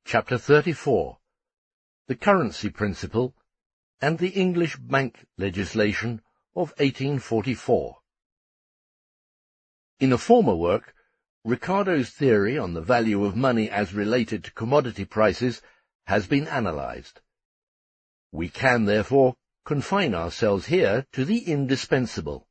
Chapter 34, The Currency Principle and the English Bank Legislation of 1844. In a former work, Ricardo's theory on the value of money as related to commodity prices has been analyzed. We can, therefore, confine ourselves here to the indispensable.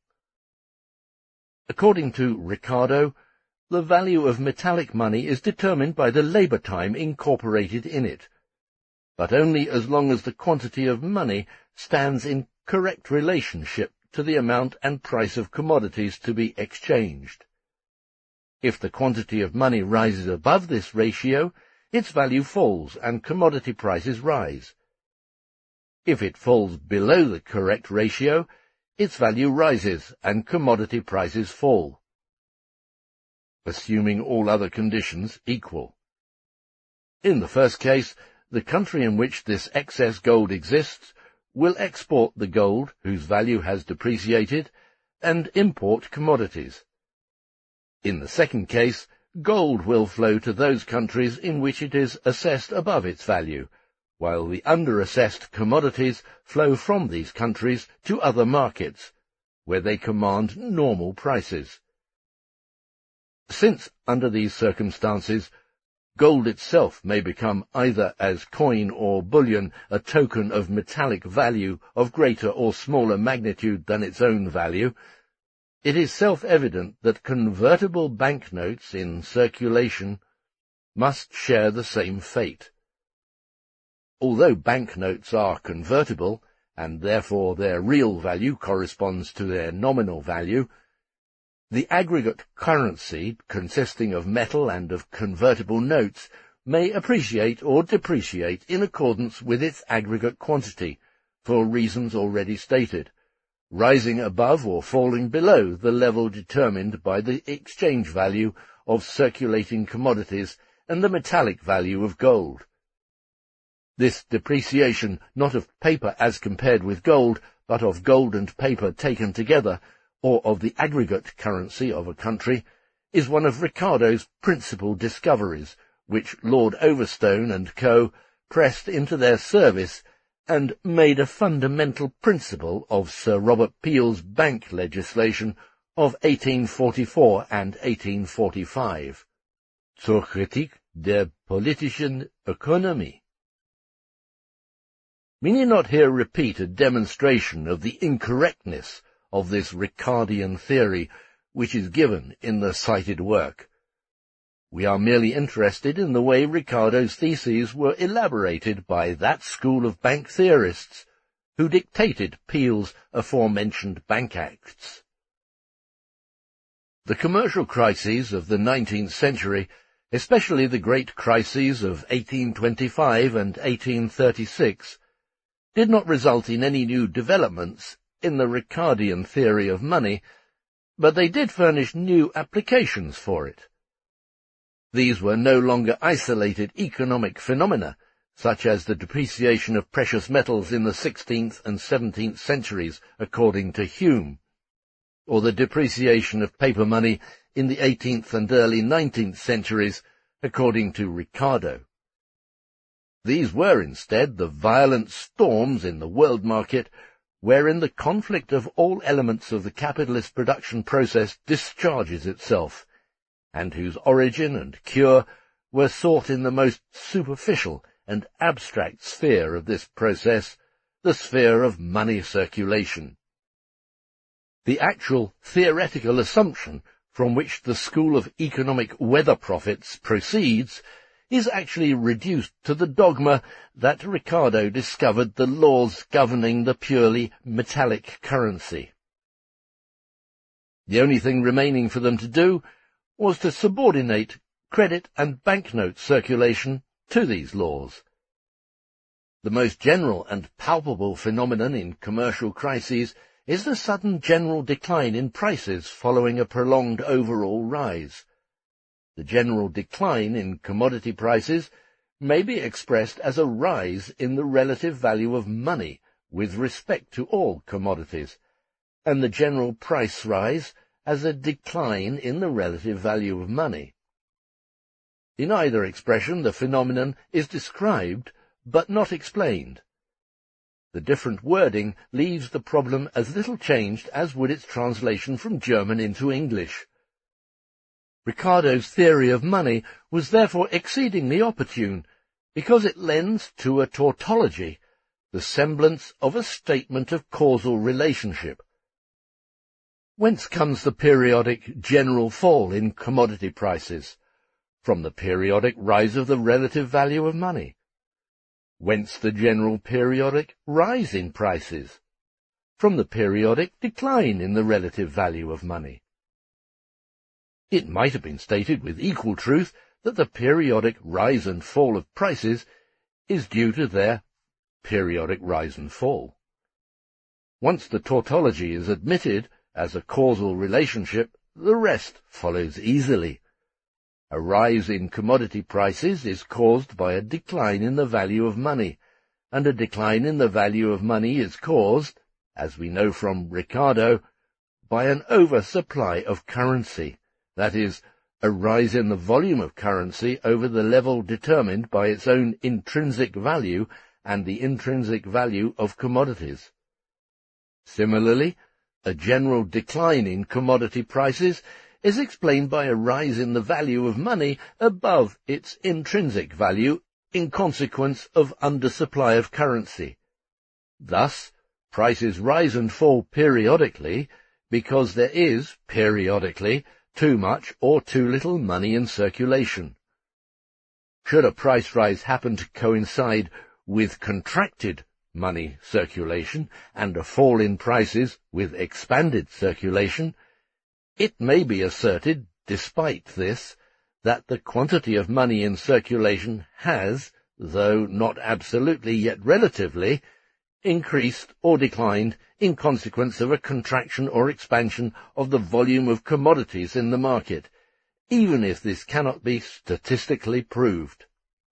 According to Ricardo, the value of metallic money is determined by the labor time incorporated in it, but only as long as the quantity of money stands in correct relationship to the amount and price of commodities to be exchanged. If the quantity of money rises above this ratio, its value falls and commodity prices rise. If it falls below the correct ratio, its value rises and commodity prices fall, assuming all other conditions equal. In the first case, the country in which this excess gold exists will export the gold whose value has depreciated and import commodities. In the second case, gold will flow to those countries in which it is assessed above its value, while the under-assessed commodities flow from these countries to other markets, where they command normal prices. Since, under these circumstances, gold itself may become either as coin or bullion a token of metallic value of greater or smaller magnitude than its own value, it is self-evident that convertible banknotes in circulation must share the same fate. Although banknotes are convertible, and therefore their real value corresponds to their nominal value, the aggregate currency, consisting of metal and of convertible notes, may appreciate or depreciate in accordance with its aggregate quantity, for reasons already stated, rising above or falling below the level determined by the exchange value of circulating commodities and the metallic value of gold. This depreciation, not of paper as compared with gold, but of gold and paper taken together, or of the aggregate currency of a country, is one of Ricardo's principal discoveries, which Lord Overstone and Co. pressed into their service and made a fundamental principle of Sir Robert Peel's bank legislation of 1844 and 1845. Zur Kritik der politischen Ökonomie. We need not here repeat a demonstration of the incorrectness of this Ricardian theory, which is given in the cited work. We are merely interested in the way Ricardo's theses were elaborated by that school of bank theorists who dictated Peel's aforementioned Bank Acts. The commercial crises of the 19th century, especially the great crises of 1825 and 1836, did not result in any new developments in the Ricardian theory of money, but they did furnish new applications for it. These were no longer isolated economic phenomena, such as the depreciation of precious metals in the 16th and 17th centuries, according to Hume, or the depreciation of paper money in the 18th and early 19th centuries, according to Ricardo. These were instead the violent storms in the world market, wherein the conflict of all elements of the capitalist production process discharges itself, and whose origin and cure were sought in the most superficial and abstract sphere of this process, the sphere of money circulation. The actual theoretical assumption from which the school of economic weather prophets proceeds is actually reduced to the dogma that Ricardo discovered the laws governing the purely metallic currency. The only thing remaining for them to do was to subordinate credit and banknote circulation to these laws. The most general and palpable phenomenon in commercial crises is the sudden general decline in prices following a prolonged overall rise. The general decline in commodity prices may be expressed as a rise in the relative value of money with respect to all commodities, and the general price rise as a decline in the relative value of money. In either expression the phenomenon is described, but not explained. The different wording leaves the problem as little changed as would its translation from German into English. Ricardo's theory of money was therefore exceedingly opportune, because it lends to a tautology the semblance of a statement of causal relationship. Whence comes the periodic general fall in commodity prices? From the periodic rise of the relative value of money. Whence the general periodic rise in prices? From the periodic decline in the relative value of money. It might have been stated with equal truth that the periodic rise and fall of prices is due to their periodic rise and fall. Once the tautology is admitted as a causal relationship, the rest follows easily. A rise in commodity prices is caused by a decline in the value of money, and a decline in the value of money is caused, as we know from Ricardo, by an oversupply of currency, that is, a rise in the volume of currency over the level determined by its own intrinsic value and the intrinsic value of commodities. Similarly, a general decline in commodity prices is explained by a rise in the value of money above its intrinsic value in consequence of undersupply of currency. Thus, prices rise and fall periodically because there is, periodically, too much or too little money in circulation. Should a price rise happen to coincide with contracted money circulation and a fall in prices with expanded circulation, it may be asserted, despite this, that the quantity of money in circulation has, though not absolutely yet relatively, increased or declined in consequence of a contraction or expansion of the volume of commodities in the market, even if this cannot be statistically proved.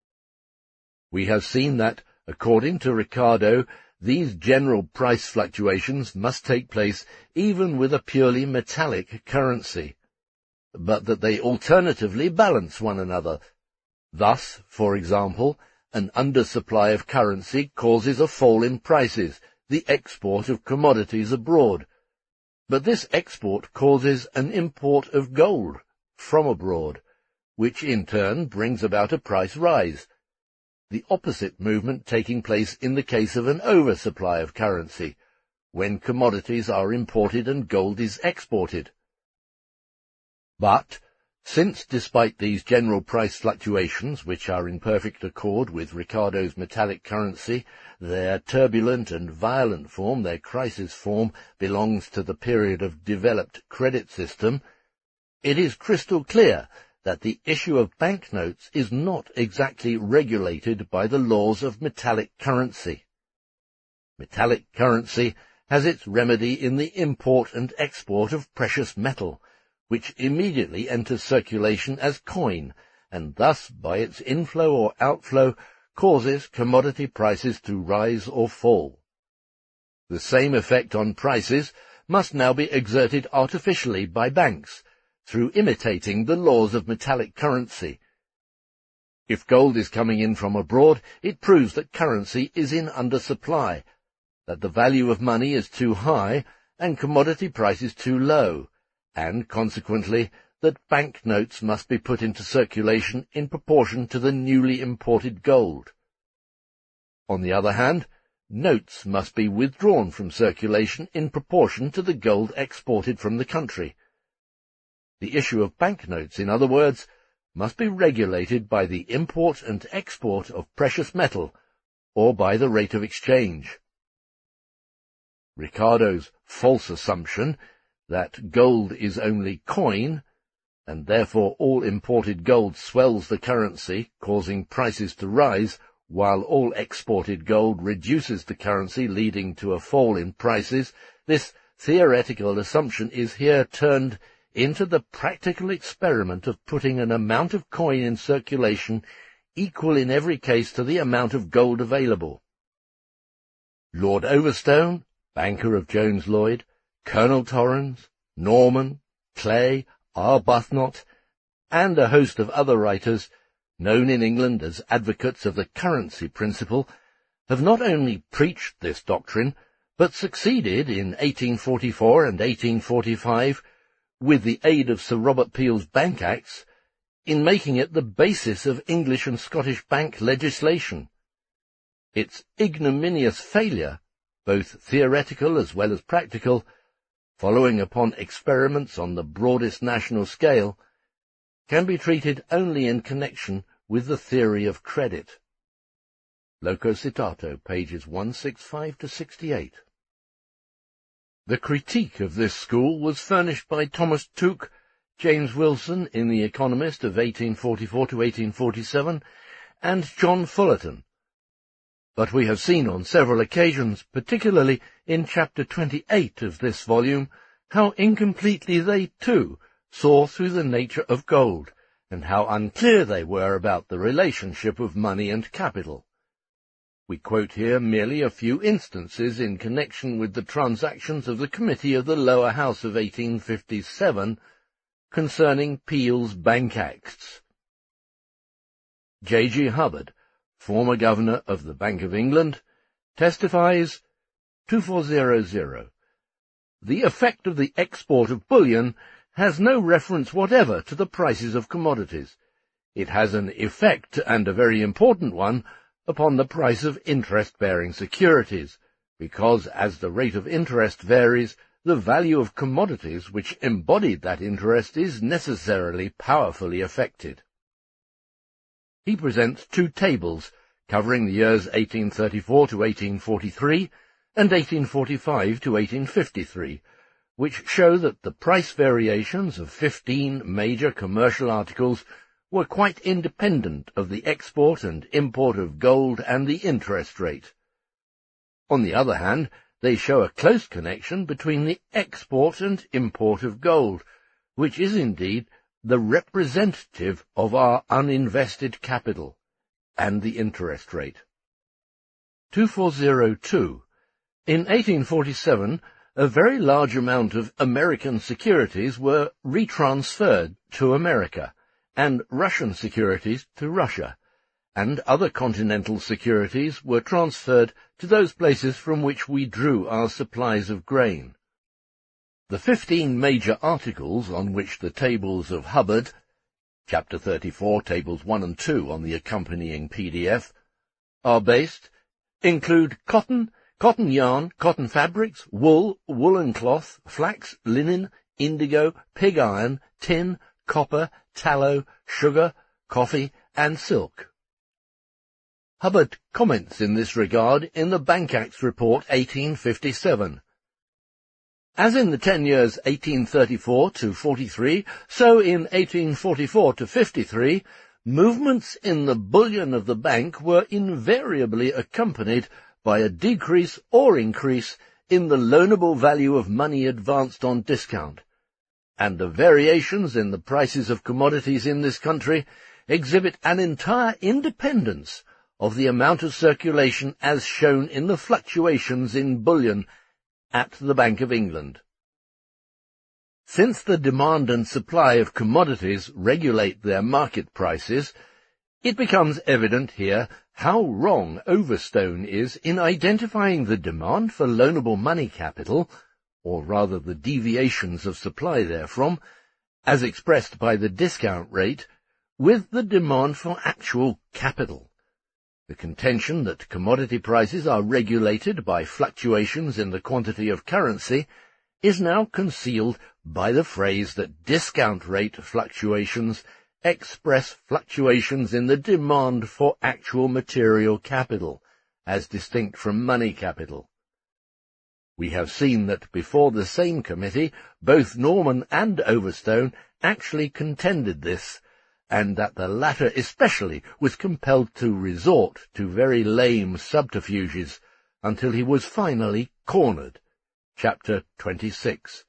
We have seen that, according to Ricardo, these general price fluctuations must take place even with a purely metallic currency, but that they alternatively balance one another. Thus, for example, an undersupply of currency causes a fall in prices, the export of commodities abroad, but this export causes an import of gold from abroad, which in turn brings about a price rise, the opposite movement taking place in the case of an oversupply of currency, when commodities are imported and gold is exported. But, since despite these general price fluctuations, which are in perfect accord with Ricardo's metallic currency, their turbulent and violent form, their crisis form, belongs to the period of developed credit system, it is crystal clear that the issue of banknotes is not exactly regulated by the laws of metallic currency. Metallic currency has its remedy in the import and export of precious metal, which immediately enters circulation as coin, and thus by its inflow or outflow causes commodity prices to rise or fall. The same effect on prices must now be exerted artificially by banks, through imitating the laws of metallic currency. If gold is coming in from abroad, it proves that currency is in undersupply, that the value of money is too high and commodity prices too low, and, consequently, that banknotes must be put into circulation in proportion to the newly imported gold. On the other hand, notes must be withdrawn from circulation in proportion to the gold exported from the country. The issue of banknotes, in other words, must be regulated by the import and export of precious metal, or by the rate of exchange. Ricardo's false assumption that gold is only coin, and therefore all imported gold swells the currency, causing prices to rise, while all exported gold reduces the currency, leading to a fall in prices, this theoretical assumption is here turned into the practical experiment of putting an amount of coin in circulation equal in every case to the amount of gold available. Lord Overstone, banker of Jones Lloyd, Colonel Torrens, Norman, Clay, Arbuthnot, and a host of other writers known in England as advocates of the currency principle, have not only preached this doctrine, but succeeded in 1844 and 1845, with the aid of Sir Robert Peel's Bank Acts, in making it the basis of English and Scottish bank legislation. Its ignominious failure, both theoretical as well as practical, following upon experiments on the broadest national scale, can be treated only in connection with the theory of credit. Loco citato, pages 165 to 68. The critique of this school was furnished by Thomas Tuke, James Wilson in The Economist of 1844 to 1847, and John Fullerton. But we have seen on several occasions, particularly in chapter 28 of this volume, how incompletely they, too, saw through the nature of gold, and how unclear they were about the relationship of money and capital. We quote here merely a few instances in connection with the transactions of the Committee of the Lower House of 1857 concerning Peel's Bank Acts. J. G. Hubbard, former Governor of the Bank of England, testifies 2400. The effect of the export of bullion has no reference whatever to the prices of commodities. It has an effect, and a very important one, upon the price of interest-bearing securities, because as the rate of interest varies, the value of commodities which embodied that interest is necessarily powerfully affected. He presents two tables covering the years 1834 to 1843 and 1845 to 1853, which show that the price variations of 15 major commercial articles were quite independent of the export and import of gold and the interest rate. On the other hand, they show a close connection between the export and import of gold, which is indeed the representative of our uninvested capital, and the interest rate. 2402. In 1847, a very large amount of American securities were retransferred to America, and Russian securities to Russia, and other continental securities were transferred to those places from which we drew our supplies of grain. The 15 major articles on which the tables of Hubbard, Chapter 34, Tables 1 and 2 on the accompanying PDF, are based, include cotton, cotton yarn, cotton fabrics, wool, woolen cloth, flax, linen, indigo, pig iron, tin, copper, tallow, sugar, coffee, and silk. Hubbard comments in this regard in the Bank Acts Report 1857. As in the 10 years 1834 to 43, so in 1844 to 53, movements in the bullion of the bank were invariably accompanied by a decrease or increase in the loanable value of money advanced on discount, and the variations in the prices of commodities in this country exhibit an entire independence of the amount of circulation as shown in the fluctuations in bullion at the Bank of England. Since the demand and supply of commodities regulate their market prices, it becomes evident here how wrong Overstone is in identifying the demand for loanable money capital, or rather the deviations of supply therefrom, as expressed by the discount rate, with the demand for actual capital. The contention that commodity prices are regulated by fluctuations in the quantity of currency is now concealed by the phrase that discount rate fluctuations express fluctuations in the demand for actual material capital, as distinct from money capital. We have seen that before the same committee, both Norman and Overstone actually contended this, and that the latter especially was compelled to resort to very lame subterfuges until he was finally cornered. Chapter 26.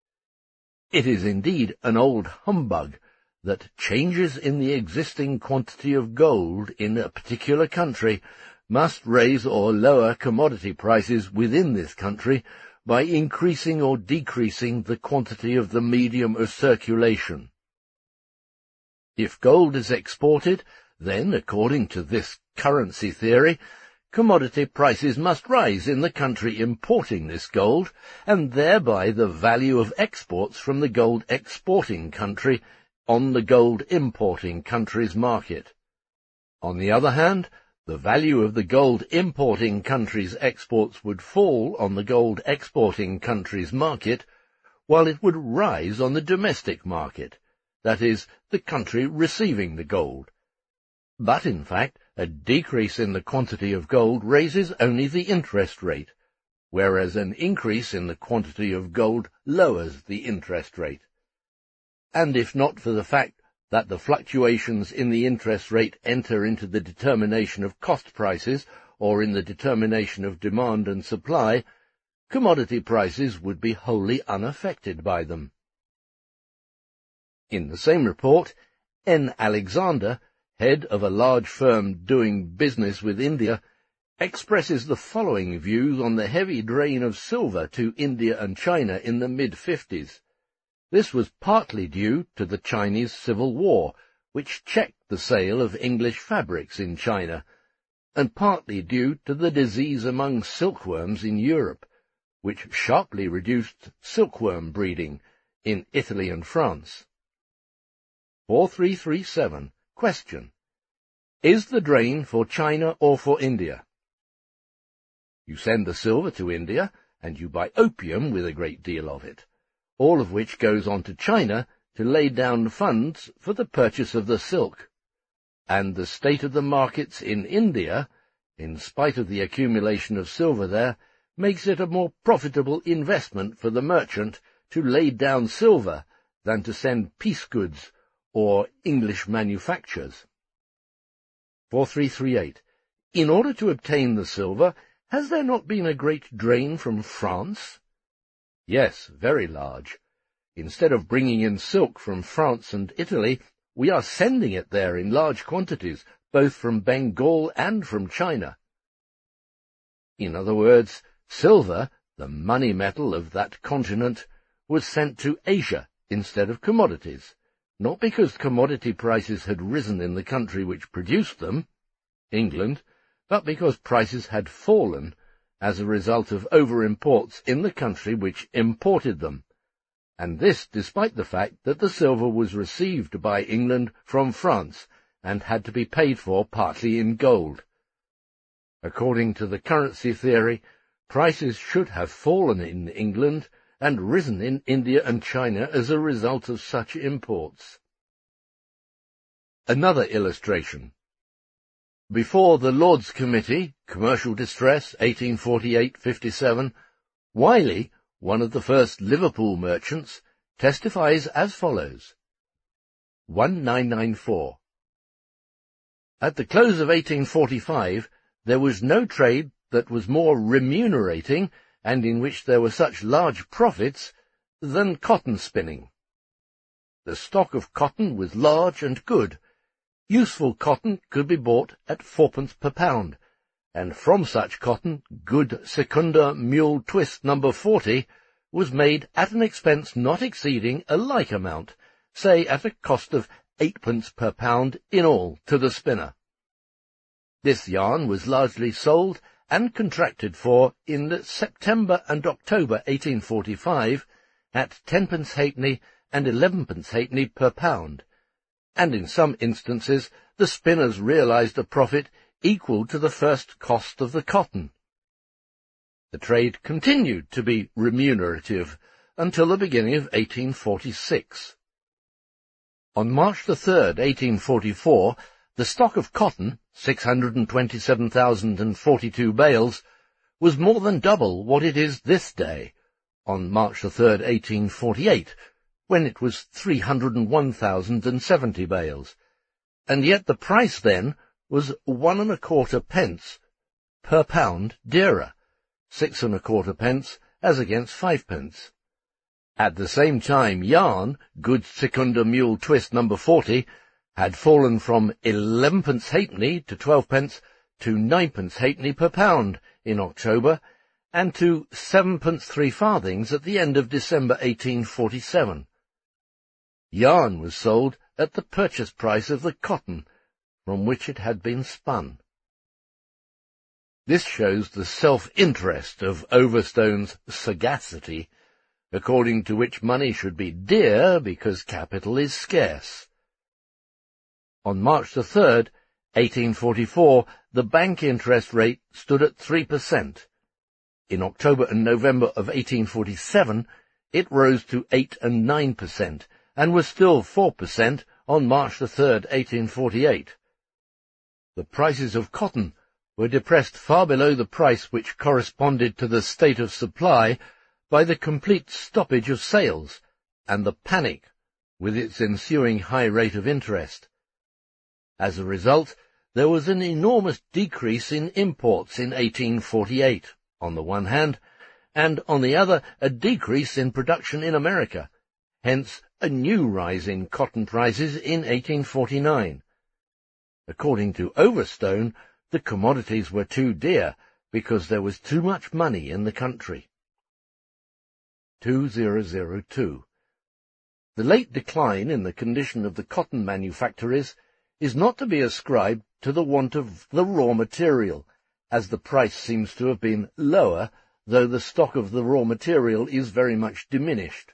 It is indeed an old humbug that changes in the existing quantity of gold in a particular country must raise or lower commodity prices within this country by increasing or decreasing the quantity of the medium of circulation. If gold is exported, then, according to this currency theory, commodity prices must rise in the country importing this gold, and thereby the value of exports from the gold exporting country on the gold importing country's market. On the other hand, the value of the gold importing country's exports would fall on the gold exporting country's market, while it would rise on the domestic market, that is, the country receiving the gold. But, in fact, a decrease in the quantity of gold raises only the interest rate, whereas an increase in the quantity of gold lowers the interest rate. And if not for the fact that the fluctuations in the interest rate enter into the determination of cost prices or in the determination of demand and supply, commodity prices would be wholly unaffected by them. In the same report, N. Alexander, head of a large firm doing business with India, expresses the following views on the heavy drain of silver to India and China in the mid-50s. This was partly due to the Chinese Civil War, which checked the sale of English fabrics in China, and partly due to the disease among silkworms in Europe, which sharply reduced silkworm breeding in Italy and France. 4337. Question. Is the drain for China or for India? You send the silver to India, and you buy opium with a great deal of it, all of which goes on to China to lay down funds for the purchase of the silk. And the state of the markets in India, in spite of the accumulation of silver there, makes it a more profitable investment for the merchant to lay down silver than to send piece goods or English manufactures. 4338. In order to obtain the silver, has there not been a great drain from France? Yes, very large. Instead of bringing in silk from France and Italy, we are sending it there in large quantities, both from Bengal and from China. In other words, silver, the money metal of that continent, was sent to Asia instead of commodities, not because commodity prices had risen in the country which produced them, England, but because prices had fallen as a result of over-imports in the country which imported them, and this despite the fact that the silver was received by England from France and had to be paid for partly in gold. According to the currency theory, prices should have fallen in England and risen in India and China as a result of such imports. Another illustration. Before the Lords Committee, Commercial Distress, 1848-57, Wiley, one of the first Liverpool merchants, testifies as follows. 1994. At the close of 1845, there was no trade that was more remunerating and in which there were such large profits than cotton spinning. The stock of cotton was large and good. Useful cotton could be bought at 4d. per pound, and from such cotton good Secunda mule twist No. 40 was made at an expense not exceeding a like amount, say at a cost of 8d. per pound in all to the spinner. This yarn was largely sold and contracted for in September and October 1845 at 10d. halfpenny and 11d. halfpenny per pound, and in some instances the spinners realized a profit equal to the first cost of the cotton. The trade continued to be remunerative until the beginning of 1846. On March 3, 1844, the stock of cotton, 627,042 bales, was more than double what it is this day, on March 3, 1848, when it was 301,070 bales, and yet the price then was 1¼ pence per pound dearer, 6¼ pence as against 5d. At the same time, yarn, good Secunda mule twist No. 40, had fallen from 11d. halfpenny to 12d. to 9d. halfpenny per pound in October, and to 7d. 3/4 at the end of December 1847. Yarn was sold at the purchase price of the cotton, from which it had been spun. This shows the self-interest of Overstone's sagacity, according to which money should be dear because capital is scarce. On March 3rd, 1844, the bank interest rate stood at 3%. In October and November of 1847, it rose to 8 and 9%, and was still 4% on March 3rd, 1848. The prices of cotton were depressed far below the price which corresponded to the state of supply by the complete stoppage of sales and the panic with its ensuing high rate of interest. As a result, there was an enormous decrease in imports in 1848, on the one hand, and on the other a decrease in production in America, hence a new rise in cotton prices in 1849. According to Overstone, the commodities were too dear because there was too much money in the country. 2002. The late decline in the condition of the cotton manufactories is not to be ascribed to the want of the raw material, as the price seems to have been lower, though the stock of the raw material is very much diminished.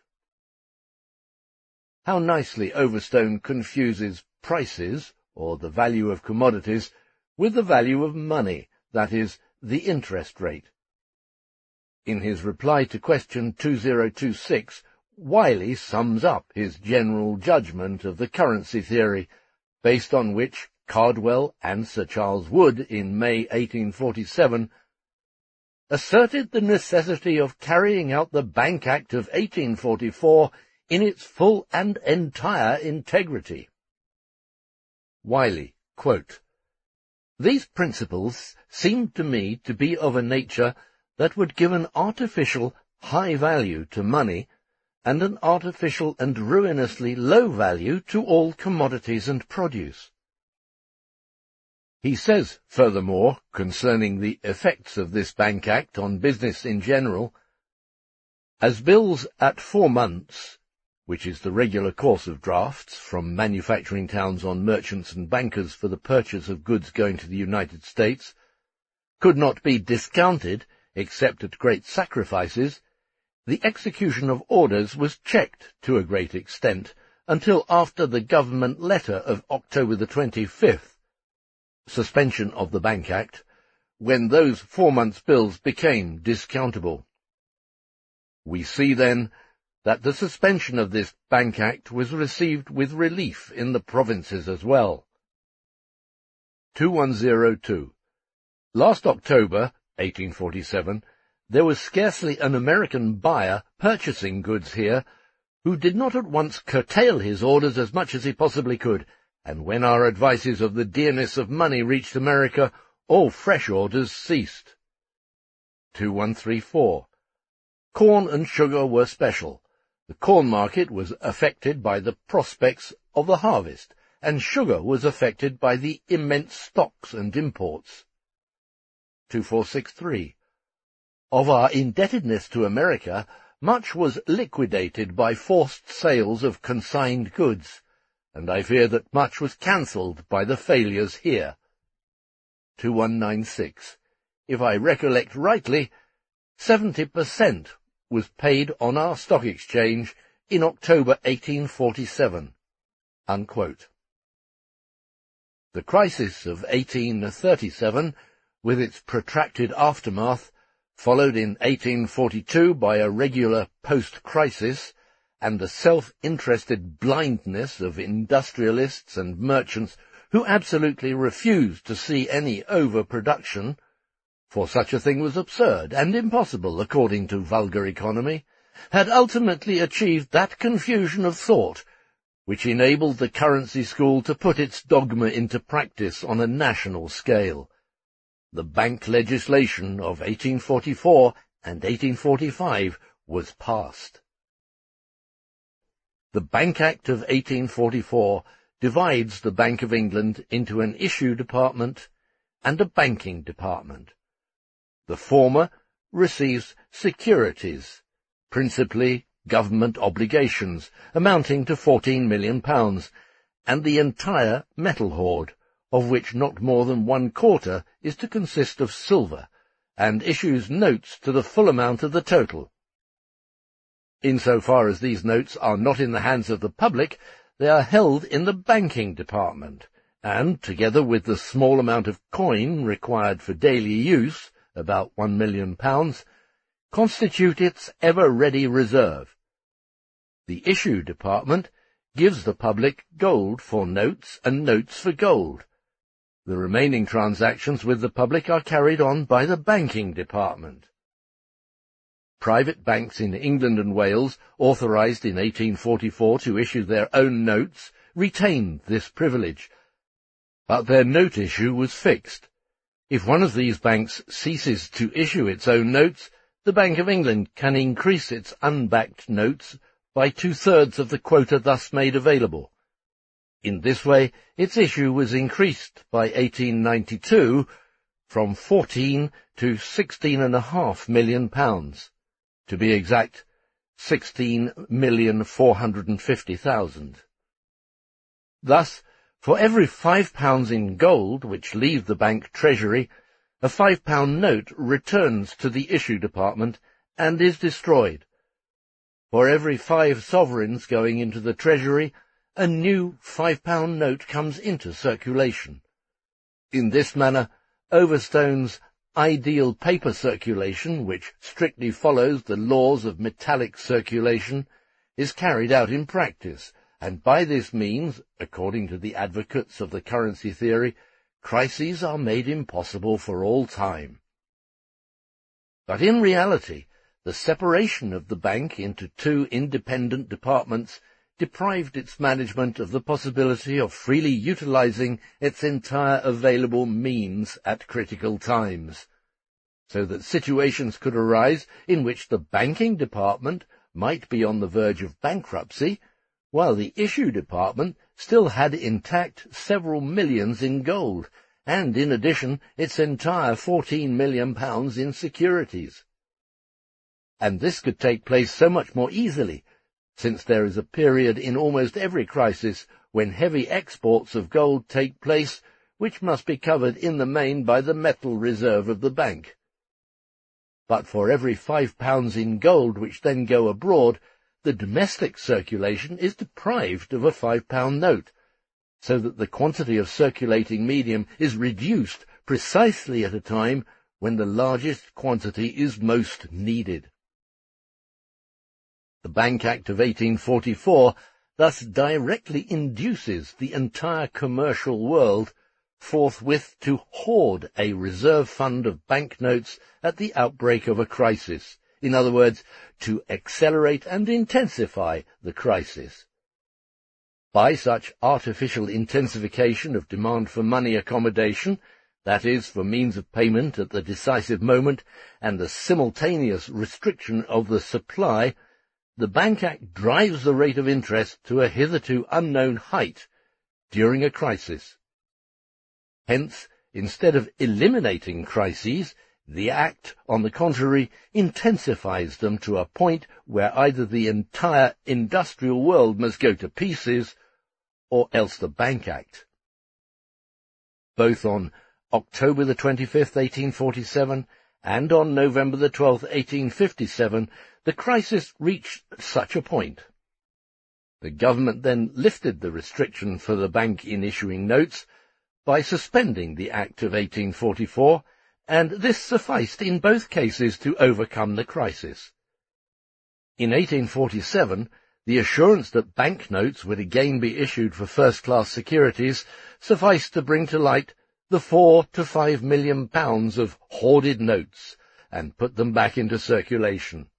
How nicely Overstone confuses prices, or the value of commodities, with the value of money, that is, the interest rate. In his reply to question 2026, Wiley sums up his general judgment of the currency theory, based on which Cardwell and Sir Charles Wood, in May 1847, asserted the necessity of carrying out the Bank Act of 1844 in its full and entire integrity. Wiley, quote, "These principles seemed to me to be of a nature that would give an artificial high value to money, and an artificial and ruinously low value to all commodities and produce." He says, furthermore, concerning the effects of this Bank Act on business in general, "As bills at 4 months, which is the regular course of drafts from manufacturing towns on merchants and bankers for the purchase of goods going to the United States, could not be discounted except at great sacrifices, the execution of orders was checked to a great extent until after the government letter of October the 25th, suspension of the Bank Act, when those 4 months' bills became discountable. We see, then, that the suspension of this Bank Act was received with relief in the provinces as well. 2102. Last October, 1847, there was scarcely an American buyer purchasing goods here who did not at once curtail his orders as much as he possibly could, and when our advices of the dearness of money reached America, all fresh orders ceased. 2134. Corn and sugar were special. The corn market was affected by the prospects of the harvest, and sugar was affected by the immense stocks and imports. 2463. Of our indebtedness to America, much was liquidated by forced sales of consigned goods, and I fear that much was cancelled by the failures here. 2196. If I recollect rightly, 70% was paid on our stock exchange in October 1847. Unquote. The crisis of 1837, with its protracted aftermath, followed in 1842 by a regular post-crisis, and the self-interested blindness of industrialists and merchants who absolutely refused to see any overproduction, for such a thing was absurd and impossible according to vulgar economy, had ultimately achieved that confusion of thought which enabled the currency school to put its dogma into practice on a national scale. The bank legislation of 1844 and 1845 was passed. The Bank Act of 1844 divides the Bank of England into an issue department and a banking department. The former receives securities, principally government obligations, amounting to £14 million, and the entire metal hoard, of which not more than 1/4 is to consist of silver, and issues notes to the full amount of the total. Insofar as these notes are not in the hands of the public, they are held in the banking department, and, together with the small amount of coin required for daily use, about £1 million, constitute its ever-ready reserve. The issue department gives the public gold for notes and notes for gold. The remaining transactions with the public are carried on by the banking department. Private banks in England and Wales, authorised in 1844 to issue their own notes, retained this privilege, but their note issue was fixed. If one of these banks ceases to issue its own notes, the Bank of England can increase its unbacked notes by 2/3 of the quota thus made available. In this way, its issue was increased by 1892 from £14 to £16.5 million. To be exact, 16,450,000. Thus, for every £5 in gold which leave the bank treasury, a £5 note returns to the issue department and is destroyed. For every 5 sovereigns going into the treasury, a new £5 note comes into circulation. In this manner, Overstone's ideal paper circulation, which strictly follows the laws of metallic circulation, is carried out in practice, and by this means, according to the advocates of the currency theory, crises are made impossible for all time. But in reality, the separation of the bank into 2 independent departments deprived its management of the possibility of freely utilizing its entire available means at critical times, so that situations could arise in which the banking department might be on the verge of bankruptcy, while the issue department still had intact several millions in gold, and in addition its entire £14 million in securities. And this could take place so much more easily, since there is a period in almost every crisis when heavy exports of gold take place, which must be covered in the main by the metal reserve of the bank. But for every £5 in gold which then go abroad, the domestic circulation is deprived of a £5 note, so that the quantity of circulating medium is reduced precisely at a time when the largest quantity is most needed. The Bank Act of 1844 thus directly induces the entire commercial world forthwith to hoard a reserve fund of banknotes at the outbreak of a crisis, in other words, to accelerate and intensify the crisis. By such artificial intensification of demand for money accommodation, that is, for means of payment at the decisive moment, and the simultaneous restriction of the supply, the Bank Act drives the rate of interest to a hitherto unknown height during a crisis. Hence, instead of eliminating crises, the Act, on the contrary, intensifies them to a point where either the entire industrial world must go to pieces, or else the Bank Act. Both on October the 25th, 1847, and on November the 12th, 1857, the crisis reached such a point. The government then lifted the restriction for the bank in issuing notes by suspending the Act of 1844, and this sufficed in both cases to overcome the crisis. In 1847, the assurance that banknotes would again be issued for first-class securities sufficed to bring to light the £4 to £5 million of hoarded notes, and put them back into circulation.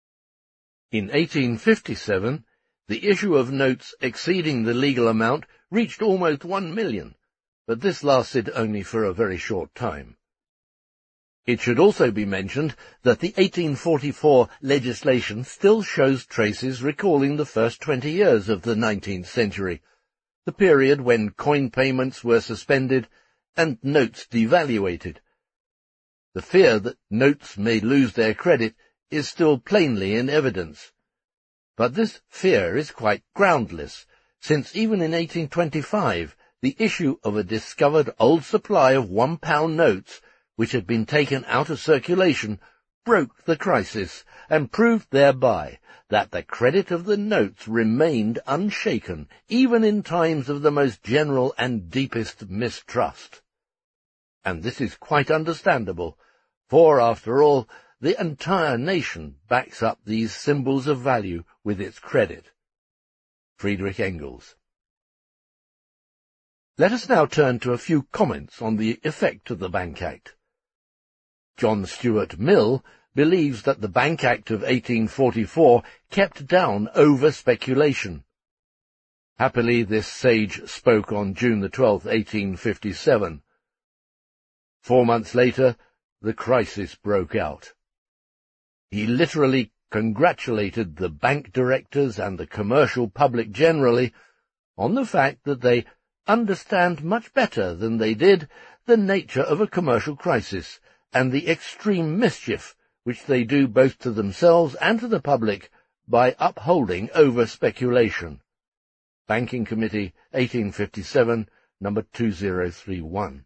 In 1857, the issue of notes exceeding the legal amount reached almost 1 million, but this lasted only for a very short time. It should also be mentioned that the 1844 legislation still shows traces recalling the first 20 years of the 19th century, the period when coin payments were suspended and notes devaluated. The fear that notes may lose their credit is still plainly in evidence. But this fear is quite groundless, since even in 1825 the issue of a discovered old supply of £1 notes, which had been taken out of circulation, broke the crisis, and proved thereby that the credit of the notes remained unshaken, even in times of the most general and deepest mistrust. And this is quite understandable, for, after all, the entire nation backs up these symbols of value with its credit. Friedrich Engels. Let us now turn to a few comments on the effect of the Bank Act. John Stuart Mill believes that the Bank Act of 1844 kept down over-speculation. Happily, this sage spoke on June 12, 1857. 4 months later, the crisis broke out. He literally congratulated the bank directors and the commercial public generally on the fact that they understand much better than they did the nature of a commercial crisis and the extreme mischief which they do both to themselves and to the public by upholding over-speculation. Banking Committee, 1857, number 2031.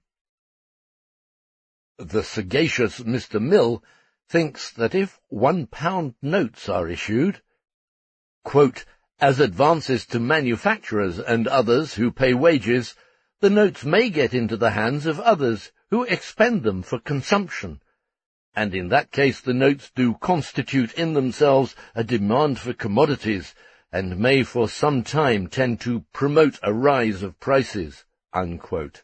The sagacious Mr. Mill thinks that if £1 notes are issued, quote, as advances to manufacturers and others who pay wages, the notes may get into the hands of others who expend them for consumption, and in that case the notes do constitute in themselves a demand for commodities, and may for some time tend to promote a rise of prices, unquote.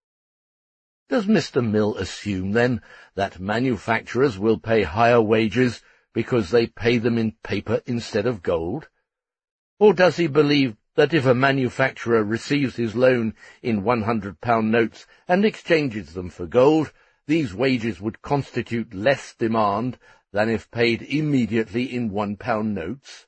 Does Mr. Mill assume, then, that manufacturers will pay higher wages because they pay them in paper instead of gold? Or does he believe that if a manufacturer receives his loan in £100 notes and exchanges them for gold, these wages would constitute less demand than if paid immediately in £1 notes?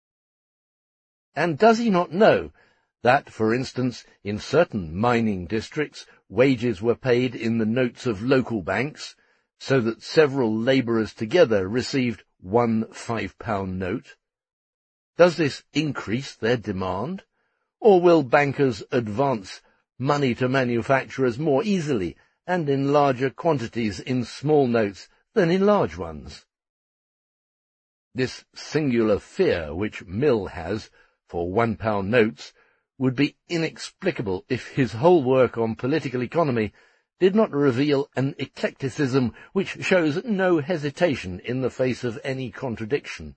And does he not know that, for instance, in certain mining districts, wages were paid in the notes of local banks, so that several labourers together received one £5 note? Does this increase their demand? Or will bankers advance money to manufacturers more easily and in larger quantities in small notes than in large ones? This singular fear which Mill has for £1 notes would be inexplicable if his whole work on political economy did not reveal an eclecticism which shows no hesitation in the face of any contradiction.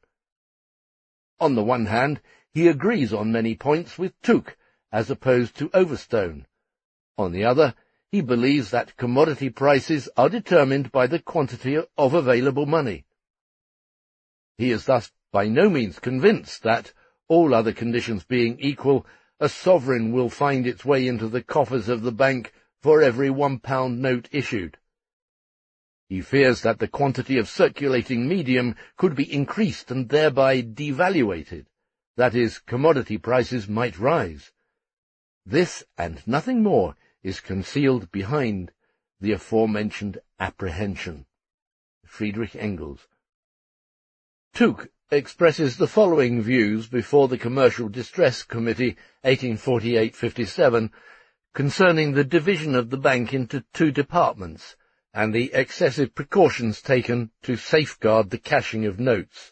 On the one hand, he agrees on many points with Tooke, as opposed to Overstone. On the other, he believes that commodity prices are determined by the quantity of available money. He is thus by no means convinced that, all other conditions being equal, a sovereign will find its way into the coffers of the bank for every £1 note issued. He fears that the quantity of circulating medium could be increased and thereby devaluated, that is, commodity prices might rise. This, and nothing more, is concealed behind the aforementioned apprehension. Friedrich Engels. Tooke expresses the following views before the Commercial Distress Committee, 1848-57, concerning the division of the bank into two departments, and the excessive precautions taken to safeguard the cashing of notes.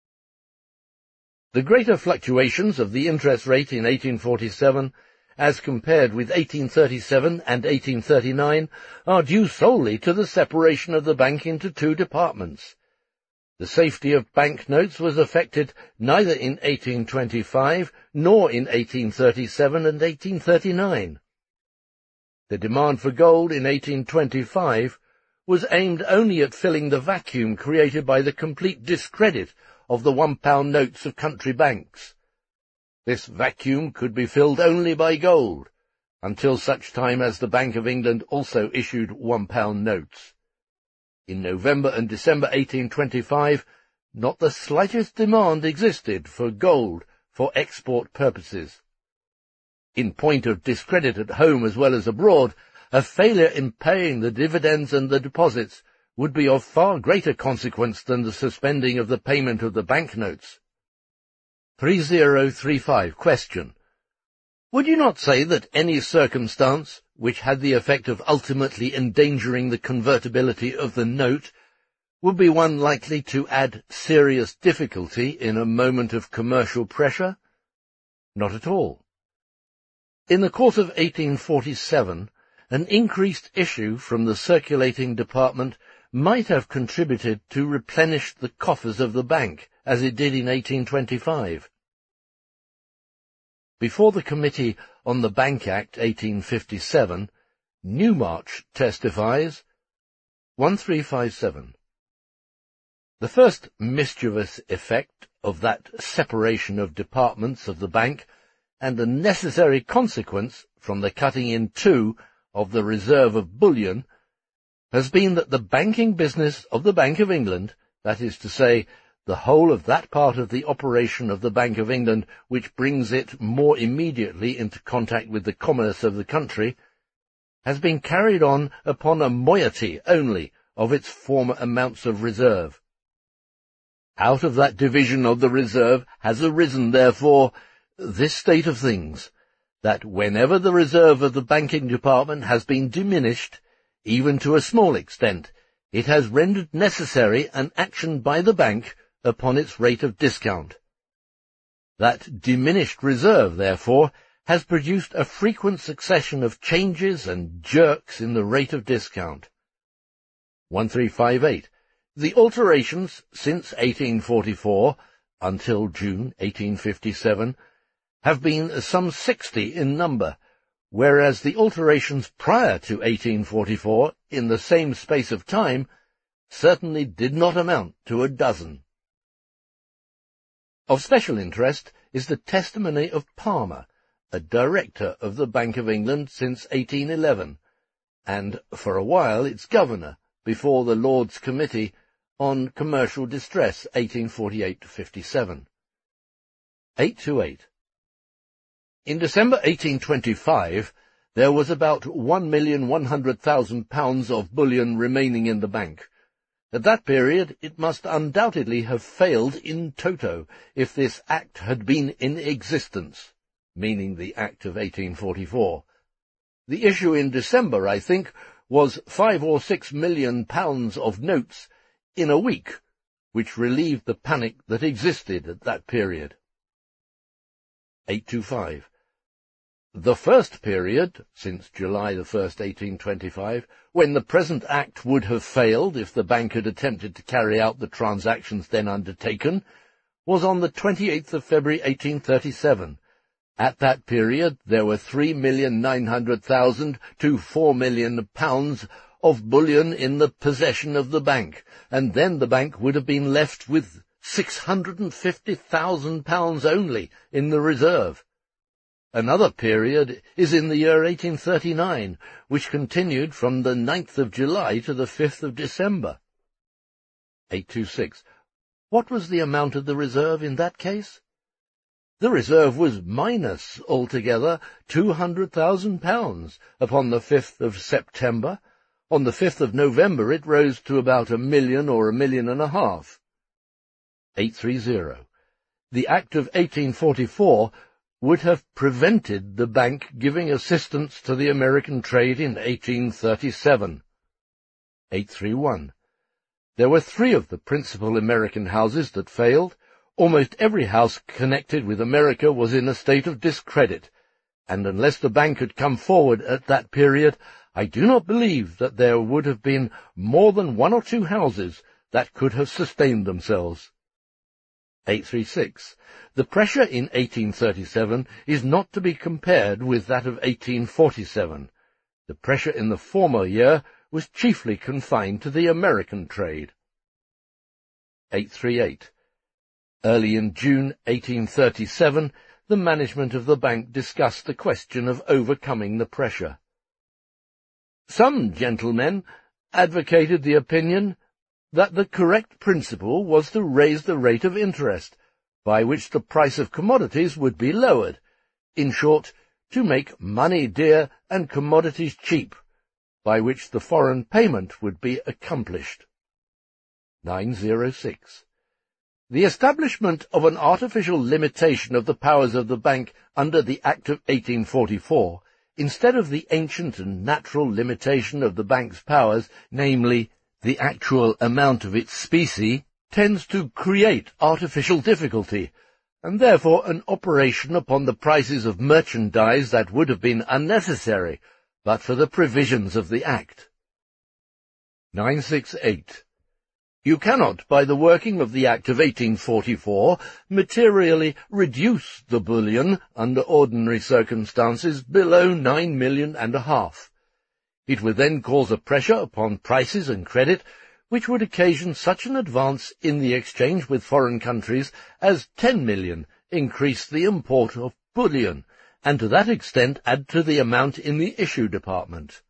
The greater fluctuations of the interest rate in 1847, as compared with 1837 and 1839, are due solely to the separation of the bank into two departments. The safety of banknotes was affected neither in 1825 nor in 1837 and 1839. The demand for gold in 1825 was aimed only at filling the vacuum created by the complete discredit of the £1 notes of country banks. This vacuum could be filled only by gold, until such time as the Bank of England also issued £1 notes. In November and December 1825, not the slightest demand existed for gold for export purposes. In point of discredit at home as well as abroad, a failure in paying the dividends and the deposits would be of far greater consequence than the suspending of the payment of the banknotes. 3035. Question. Would you not say that any circumstance which had the effect of ultimately endangering the convertibility of the note would be one likely to add serious difficulty in a moment of commercial pressure? Not at all. In the course of 1847, an increased issue from the circulating department might have contributed to replenish the coffers of the bank, as it did in 1825. Before the Committee on the Bank Act 1857, Newmarch testifies, 1357. The first mischievous effect of that separation of departments of the bank, and a necessary consequence from the cutting in two of the reserve of bullion, has been that the banking business of the Bank of England, that is to say, the whole of that part of the operation of the Bank of England which brings it more immediately into contact with the commerce of the country, has been carried on upon a moiety only of its former amounts of reserve. Out of that division of the reserve has arisen, therefore, this state of things, that whenever the reserve of the banking department has been diminished, even to a small extent, it has rendered necessary an action by the bank upon its rate of discount. That diminished reserve, therefore, has produced a frequent succession of changes and jerks in the rate of discount. 1358. The alterations since 1844, until June 1857, have been some 60 in number, whereas the alterations prior to 1844, in the same space of time, certainly did not amount to a dozen. Of special interest is the testimony of Palmer, a director of the Bank of England since 1811, and for a while its governor before the Lords Committee on Commercial Distress 1848-57. 828. In December 1825 there was about £1,100,000 of bullion remaining in the bank. At that period it must undoubtedly have failed in toto if this Act had been in existence, meaning the Act of 1844. The issue in December, I think, was £5 or £6 million of notes in a week, which relieved the panic that existed at that period. 825. The first period, since July 1, 1825, when the present Act would have failed if the bank had attempted to carry out the transactions then undertaken, was on the 28th of February 1837. At that period there were £3,900,000 to £4 million of bullion in the possession of the bank, and then the bank would have been left with £650,000 only in the reserve. Another period is in the year 1839, which continued from the 9th of July to the 5th of December. 826. What was the amount of the reserve in that case? The reserve was minus altogether £200,000 upon the 5th of September. On the 5th of November it rose to about £1 million or £1.5 million. 830. The Act of 1844 would have prevented the bank giving assistance to the American trade in 1837. 831. There were 3 of the principal American houses that failed. Almost every house connected with America was in a state of discredit, and unless the bank had come forward at that period, I do not believe that there would have been more than 1 or 2 houses that could have sustained themselves. 836. The pressure in 1837 is not to be compared with that of 1847. The pressure in the former year was chiefly confined to the American trade. 838. Early in June 1837, the management of the bank discussed the question of overcoming the pressure. Some gentlemen advocated the opinion that the correct principle was to raise the rate of interest, by which the price of commodities would be lowered, in short, to make money dear and commodities cheap, by which the foreign payment would be accomplished. 906. The establishment of an artificial limitation of the powers of the bank under the Act of 1844, instead of the ancient and natural limitation of the bank's powers, namely, the actual amount of its specie, tends to create artificial difficulty, and therefore an operation upon the prices of merchandise that would have been unnecessary, but for the provisions of the Act. 968. You cannot, by the working of the Act of 1844, materially reduce the bullion under ordinary circumstances below 9 million and a half. It would then cause a pressure upon prices and credit, which would occasion such an advance in the exchange with foreign countries as 10 million increase the import of bullion, and to that extent add to the amount in the issue department.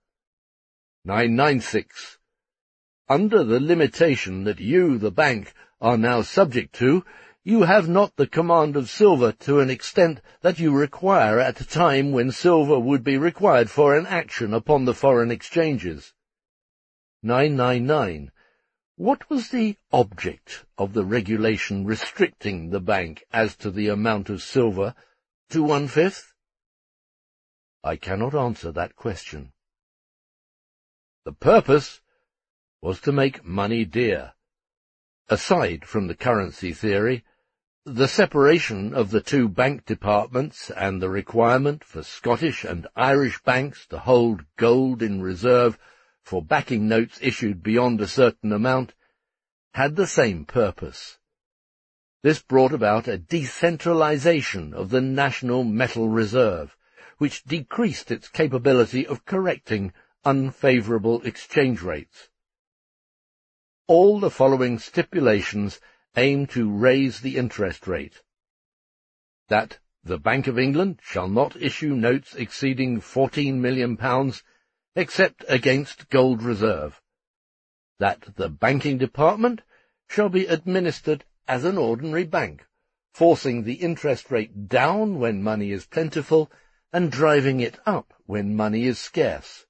996. Under the limitation that you, the bank, are now subject to, you have not the command of silver to an extent that you require at a time when silver would be required for an action upon the foreign exchanges. 999. What was the object of the regulation restricting the bank as to the amount of silver to 1/5? I cannot answer that question. The purpose was to make money dear. Aside from the currency theory, the separation of the two bank departments and the requirement for Scottish and Irish banks to hold gold in reserve for backing notes issued beyond a certain amount had the same purpose. This brought about a decentralization of the national metal reserve, which decreased its capability of correcting unfavorable exchange rates. All the following stipulations aim to raise the interest rate. That the Bank of England shall not issue notes exceeding £14 million, except against gold reserve. That the banking department shall be administered as an ordinary bank, forcing the interest rate down when money is plentiful and driving it up when money is scarce.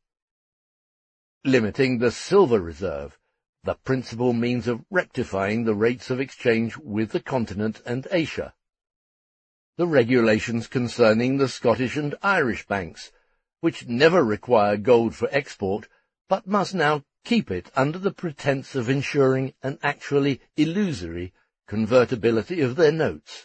Limiting the silver reserve, the principal means of rectifying the rates of exchange with the continent and Asia. The regulations concerning the Scottish and Irish banks, which never require gold for export, but must now keep it under the pretence of ensuring an actually illusory convertibility of their notes.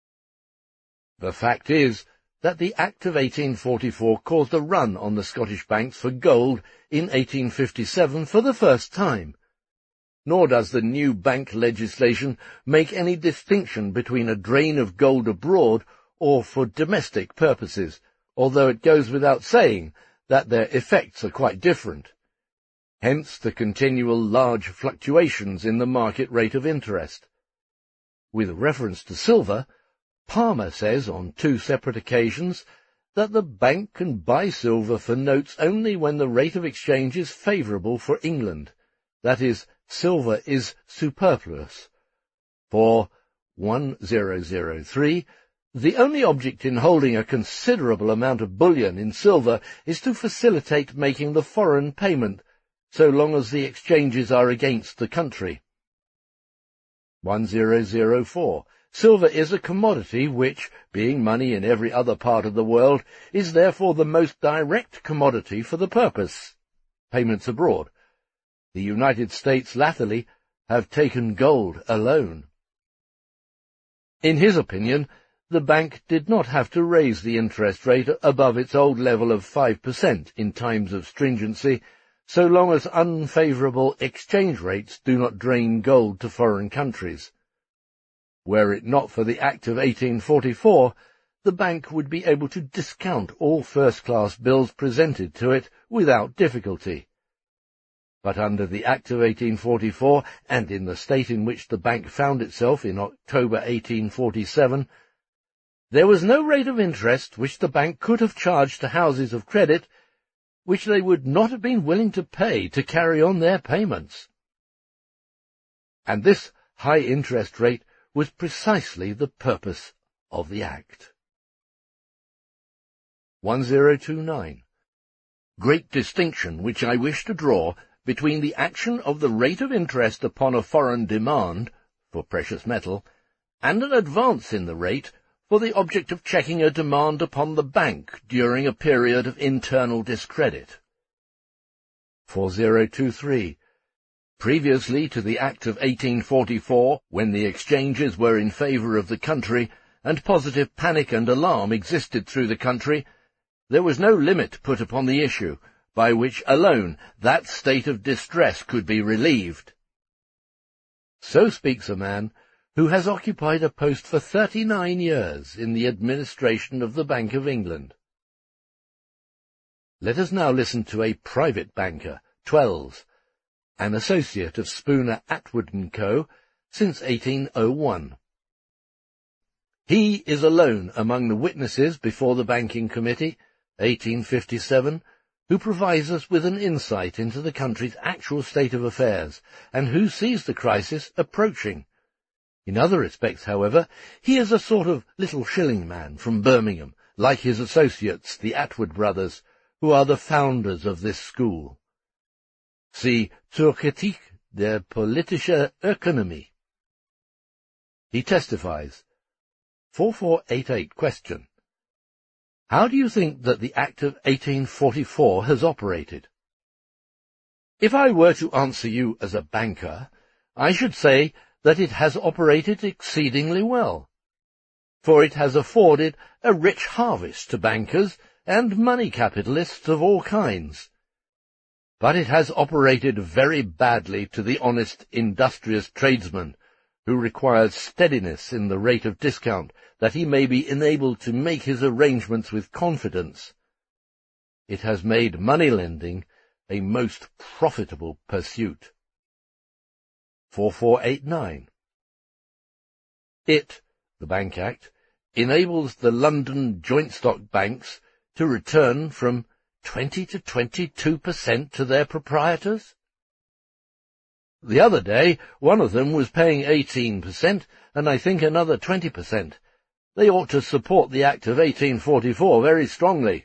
The fact is that the Act of 1844 caused a run on the Scottish banks for gold in 1857 for the first time. Nor does the new bank legislation make any distinction between a drain of gold abroad or for domestic purposes, although it goes without saying that their effects are quite different. Hence the continual large fluctuations in the market rate of interest. With reference to silver, Palmer says on 2 separate occasions that the bank can buy silver for notes only when the rate of exchange is favourable for England, that is, silver is superfluous. For 1003, the only object in holding a considerable amount of bullion in silver is to facilitate making the foreign payment, so long as the exchanges are against the country. 1004. Silver is a commodity which, being money in every other part of the world, is therefore the most direct commodity for the purpose. Payments abroad. The United States latterly have taken gold alone. In his opinion, the bank did not have to raise the interest rate above its old level of 5% in times of stringency, so long as unfavourable exchange rates do not drain gold to foreign countries. Were it not for the Act of 1844, the bank would be able to discount all first-class bills presented to it without difficulty. But under the Act of 1844, and in the state in which the bank found itself in October 1847, there was no rate of interest which the bank could have charged to houses of credit which they would not have been willing to pay to carry on their payments. And this high interest rate was precisely the purpose of the Act. 1029. Great distinction which I wish to draw between the action of the rate of interest upon a foreign demand for precious metal and an advance in the rate for the object of checking a demand upon the bank during a period of internal discredit. 4023. Previously to the Act of 1844, when the exchanges were in favour of the country, and positive panic and alarm existed through the country, there was no limit put upon the issue, by which alone that state of distress could be relieved. So speaks a man who has occupied a post for 39 years in the administration of the Bank of England. Let us now listen to a private banker, Twells, an associate of Spooner Atwood & Co. since 1801. He is alone among the witnesses before the Banking Committee, 1857, who provides us with an insight into the country's actual state of affairs, and who sees the crisis approaching. In other respects, however, he is a sort of little shilling man from Birmingham, like his associates, the Atwood brothers, who are the founders of this school. See Zur Kritik der politischen Ökonomie. He testifies. 4488 question. How do you think that the Act of 1844 has operated? If I were to answer you as a banker, I should say that it has operated exceedingly well, for it has afforded a rich harvest to bankers and money capitalists of all kinds. But it has operated very badly to the honest, industrious tradesman, who requires steadiness in the rate of discount, that he may be enabled to make his arrangements with confidence. It has made money-lending a most profitable pursuit. 4489. It, the Bank Act, enables the London joint stock banks to return from 20 to 22% to their proprietors? The other day, one of them was paying 18%, and I think another 20%. They ought to support the Act of 1844 very strongly.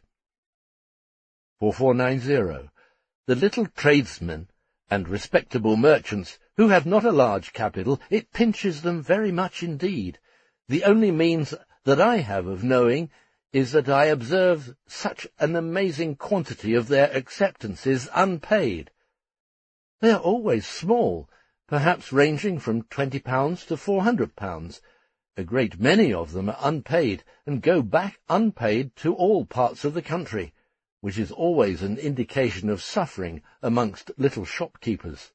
4490. The little tradesmen and respectable merchants who have not a large capital, it pinches them very much indeed. The only means that I have of knowing is that I observe such an amazing quantity of their acceptances unpaid. They are always small, perhaps ranging from £20 to £400. A great many of them are unpaid, and go back unpaid to all parts of the country, which is always an indication of suffering amongst little shopkeepers.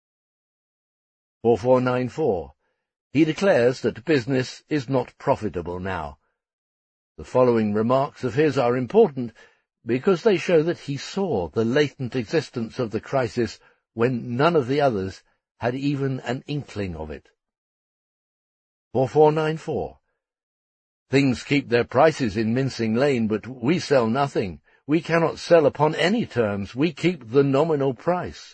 4494. He declares that business is not profitable now. The following remarks of his are important, because they show that he saw the latent existence of the crisis when none of the others had even an inkling of it. 4494. Things keep their prices in Mincing Lane, but we sell nothing. We cannot sell upon any terms. We keep the nominal price.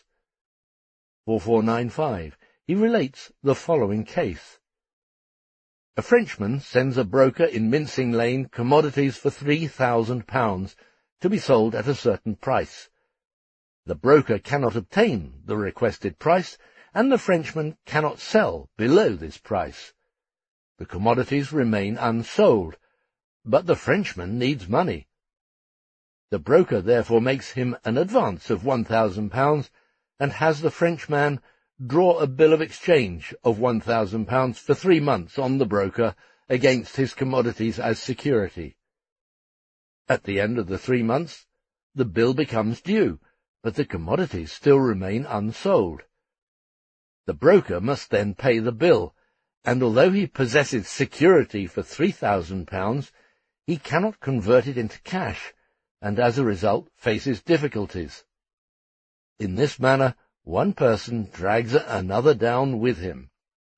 4495. He relates the following case. A Frenchman sends a broker in Mincing Lane commodities for £3,000 to be sold at a certain price. The broker cannot obtain the requested price, and the Frenchman cannot sell below this price. The commodities remain unsold, but the Frenchman needs money. The broker therefore makes him an advance of £1,000, and has the Frenchman draw a bill of exchange of £1,000 for 3 months on the broker against his commodities as security. At the end of the 3 months, the bill becomes due, but the commodities still remain unsold. The broker must then pay the bill, and although he possesses security for £3,000, he cannot convert it into cash, and as a result faces difficulties. In this manner, one person drags another down with him.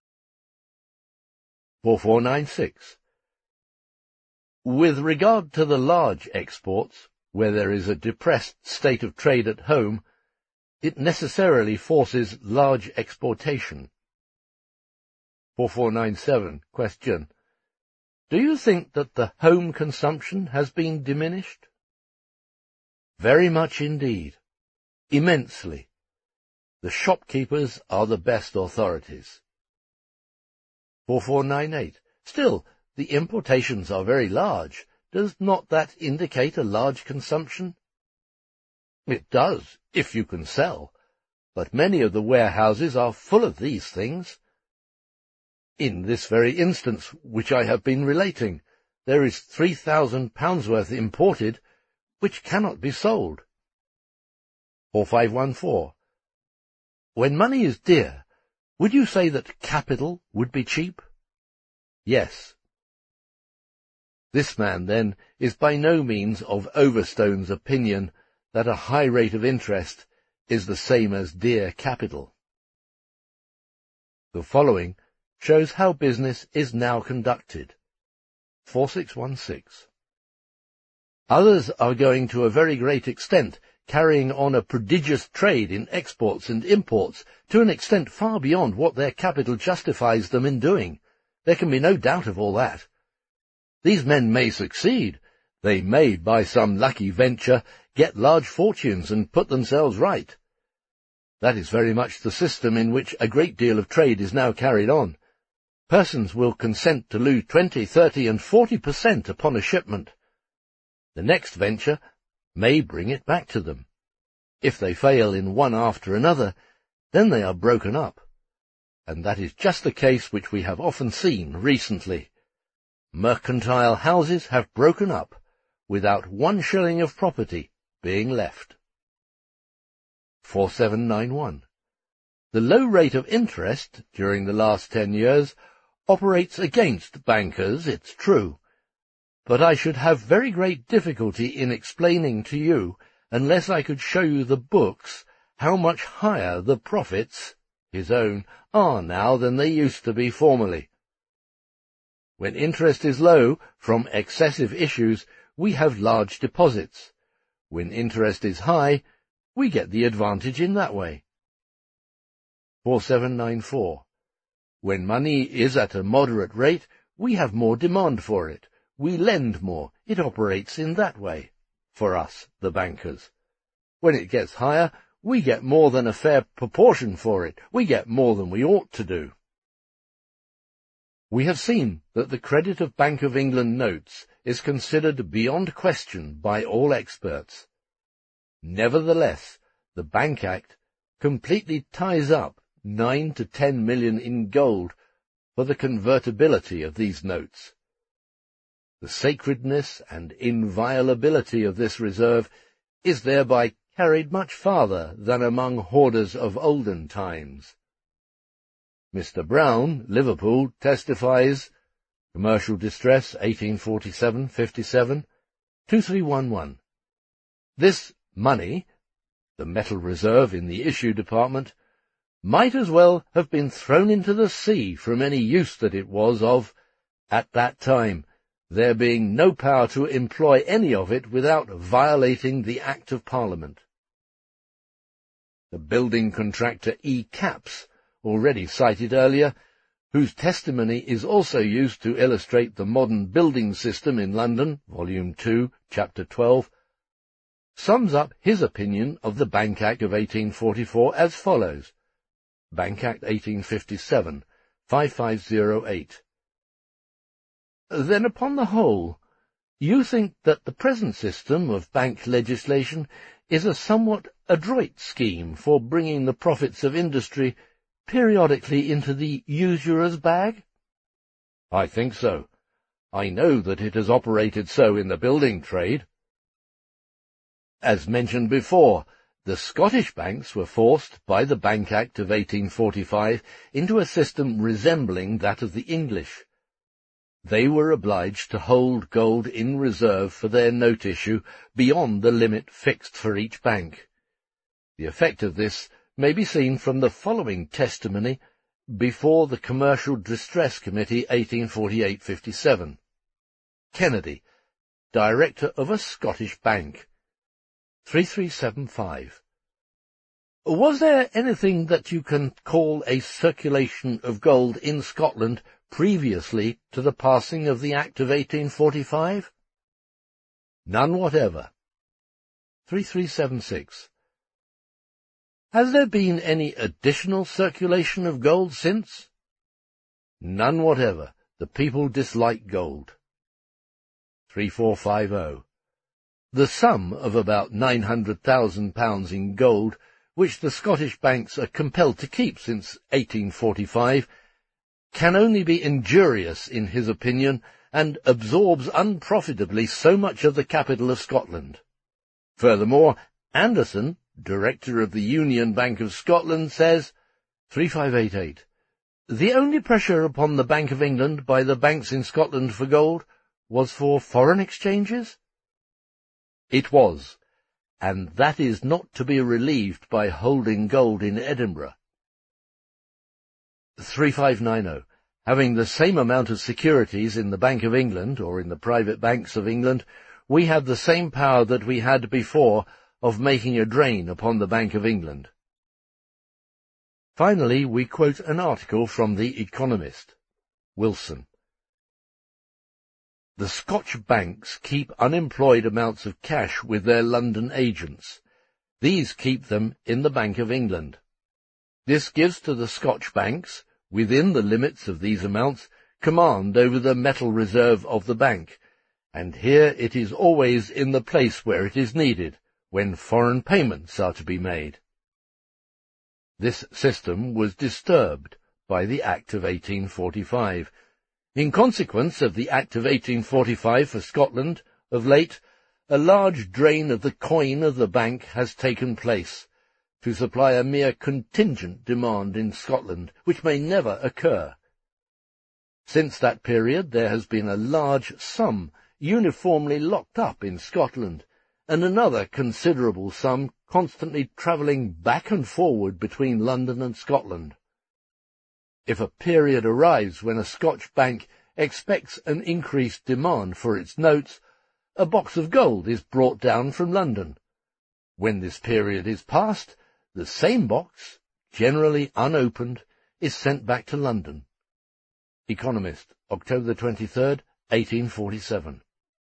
4496. With regard to the large exports, where there is a depressed state of trade at home, it necessarily forces large exportation. 4497. Question. Do you think that the home consumption has been diminished? Very much indeed. Immensely. The shopkeepers are the best authorities. 4498. Still, the importations are very large. Does not that indicate a large consumption? It does, if you can sell, but many of the warehouses are full of these things. In this very instance, which I have been relating, there is £3,000 worth imported, which cannot be sold. 4514. When money is dear, would you say that capital would be cheap? Yes. This man, then, is by no means of Overstone's opinion that a high rate of interest is the same as dear capital. The following shows how business is now conducted. 4616. Others are going to a very great extent, carrying on a prodigious trade in exports and imports to an extent far beyond what their capital justifies them in doing. There can be no doubt of all that. These men may succeed. They may, by some lucky venture, get large fortunes and put themselves right. That is very much the system in which a great deal of trade is now carried on. Persons will consent to lose 20, 30, and 40% upon a shipment. The next venture may bring it back to them. If they fail in one after another, then they are broken up. And that is just the case which we have often seen recently. Mercantile houses have broken up, without 1 shilling of property being left. 4791. The low rate of interest during the last 10 years operates against bankers, it's true, but I should have very great difficulty in explaining to you, unless I could show you the books, how much higher the profits, his own, are now than they used to be formerly. When interest is low, from excessive issues, we have large deposits. When interest is high, we get the advantage in that way. 4794. When money is at a moderate rate, we have more demand for it. We lend more. It operates in that way, for us, the bankers. When it gets higher, we get more than a fair proportion for it. We get more than we ought to do. We have seen that the credit of Bank of England notes is considered beyond question by all experts. Nevertheless, the Bank Act completely ties up 9 to 10 million in gold for the convertibility of these notes. The sacredness and inviolability of this reserve is thereby carried much farther than among hoarders of olden times. Mr. Brown, Liverpool, testifies, Commercial Distress, 1847-57, 2311. This money, the metal reserve in the issue department, might as well have been thrown into the sea from any use that it was of at that time, there being no power to employ any of it without violating the Act of Parliament. The building contractor E. Capps, already cited earlier, whose testimony is also used to illustrate the modern building system in London, Volume 2, Chapter 12, sums up his opinion of the Bank Act of 1844 as follows. Bank Act 1857, 5508. Then, upon the whole, you think that the present system of bank legislation is a somewhat adroit scheme for bringing the profits of industry periodically into the usurer's bag? I think so. I know that it has operated so in the building trade. As mentioned before, the Scottish banks were forced by the Bank Act of 1845 into a system resembling that of the English. They were obliged to hold gold in reserve for their note issue beyond the limit fixed for each bank. The effect of this may be seen from the following testimony before the Commercial Distress Committee 1848-57. Kennedy, Director of a Scottish Bank. 3375. Was there anything that you can call a circulation of gold in Scotland previously to the passing of the Act of 1845? None whatever. 3376. Has there been any additional circulation of gold since? None whatever. The people dislike gold. 3450. The sum of about £900,000 in gold, which the Scottish banks are compelled to keep since 1845, can only be injurious in his opinion, and absorbs unprofitably so much of the capital of Scotland. Furthermore, Anderson, director of the Union Bank of Scotland, says, 3588, the only pressure upon the Bank of England by the banks in Scotland for gold was for foreign exchanges? It was, and that is not to be relieved by holding gold in Edinburgh. 3590. Having the same amount of securities in the Bank of England, or in the private banks of England, we have the same power that we had before of making a drain upon the Bank of England. Finally, we quote an article from The Economist. Wilson. The Scotch banks keep unemployed amounts of cash with their London agents. These keep them in the Bank of England. This gives to the Scotch banks, within the limits of these amounts, command over the metal reserve of the bank, and here it is always in the place where it is needed, when foreign payments are to be made. This system was disturbed by the Act of 1845. In consequence of the Act of 1845 for Scotland, of late, a large drain of the coin of the bank has taken place, to supply a mere contingent demand in Scotland, which may never occur. Since that period there has been a large sum uniformly locked up in Scotland, and another considerable sum constantly travelling back and forward between London and Scotland. If a period arrives when a Scotch bank expects an increased demand for its notes, a box of gold is brought down from London. When this period is past, the same box, generally unopened, is sent back to London. Economist, October 23rd, 1847.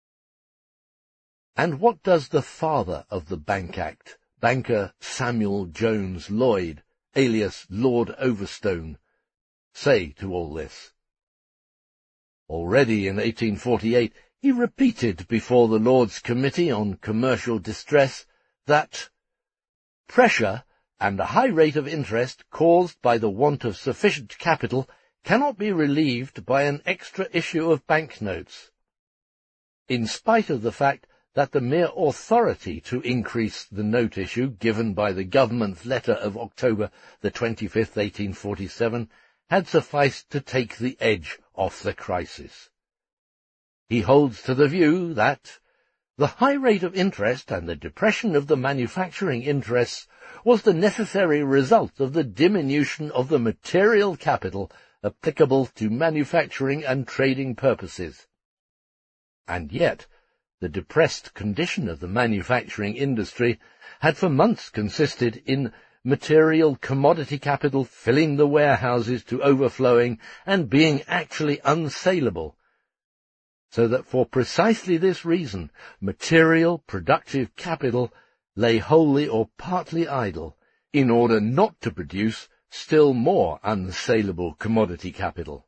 And what does the father of the Bank Act, banker Samuel Jones Lloyd, alias Lord Overstone, say to all this? Already in 1848 he repeated before the Lords Committee on Commercial Distress that pressure and a high rate of interest caused by the want of sufficient capital cannot be relieved by an extra issue of banknotes. In spite of the fact that the mere authority to increase the note issue given by the government's letter of October the 25th, 1847, had sufficed to take the edge off the crisis. He holds to the view that the high rate of interest and the depression of the manufacturing interests was the necessary result of the diminution of the material capital applicable to manufacturing and trading purposes. And yet, the depressed condition of the manufacturing industry had for months consisted in material commodity capital filling the warehouses to overflowing and being actually unsaleable, so that for precisely this reason material productive capital lay wholly or partly idle, in order not to produce still more unsaleable commodity capital.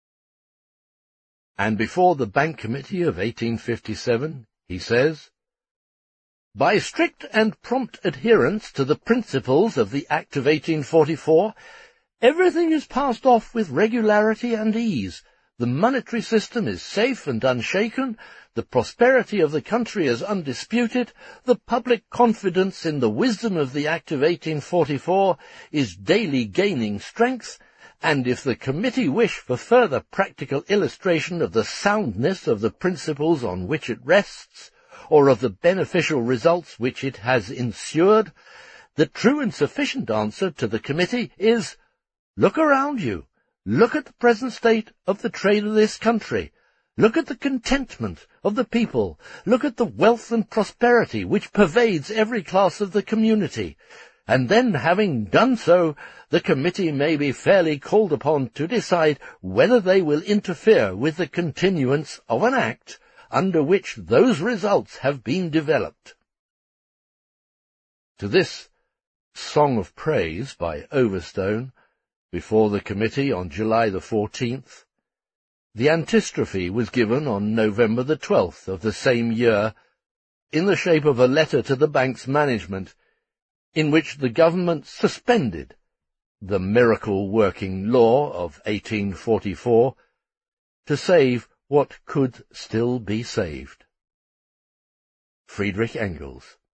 And before the Bank Committee of 1857, he says, by strict and prompt adherence to the principles of the Act of 1844, everything is passed off with regularity and ease. The monetary system is safe and unshaken, the prosperity of the country is undisputed, the public confidence in the wisdom of the Act of 1844 is daily gaining strength, and if the committee wish for further practical illustration of the soundness of the principles on which it rests, or of the beneficial results which it has ensured, the true and sufficient answer to the committee is, look around you. Look at the present state of the trade of this country. Look at the contentment of the people. Look at the wealth and prosperity which pervades every class of the community. And then, having done so, the committee may be fairly called upon to decide whether they will interfere with the continuance of an act under which those results have been developed. To this song of praise by Overstone, before the committee on July the 14th. The antistrophe was given on November the 12th of the same year, in the shape of a letter to the bank's management, in which the government suspended the miracle working law of 1844 to save what could still be saved. Friedrich Engels.